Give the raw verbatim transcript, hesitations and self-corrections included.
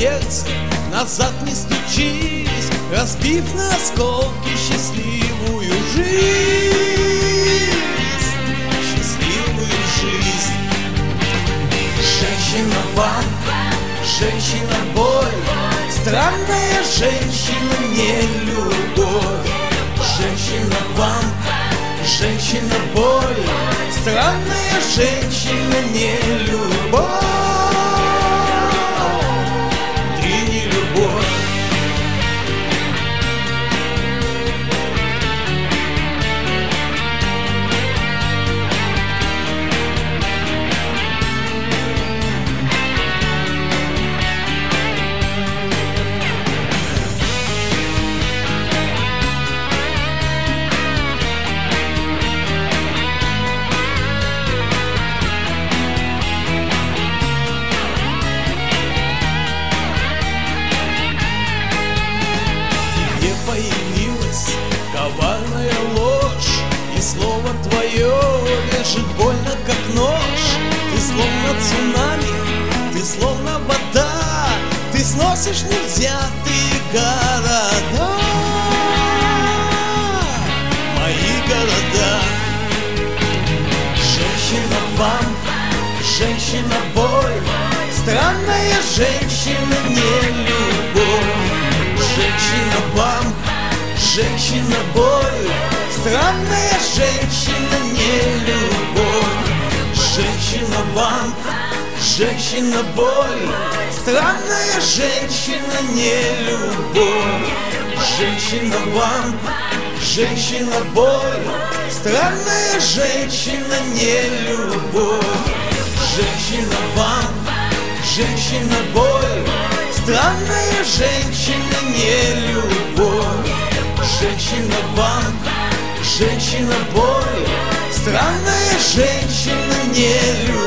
сердце, назад не стучись, разбив на осколки счастливую жизнь, счастливую жизнь. Женщина вам, женщина боль, странная женщина не любовь. Женщина вам, женщина боль, странная женщина не любовь. Ты не любовь. Появилась коварная ложь, и слово твое режет больно, как нож. Ты словно цунами, ты словно вода, ты сносишь невзятые города, мои города. Женщина вам, женщина боль, странная женщина не любовь. Женщина вам, женщина боль, странная женщина не любовь. Женщина вам, женщина боль, странная женщина не любовь. Женщина вам, женщина боль, странная женщина не любовь. Женщина вам, женщина боль, странная женщина не любовь. Женщина вам, женщина боль, странная женщина не любовь.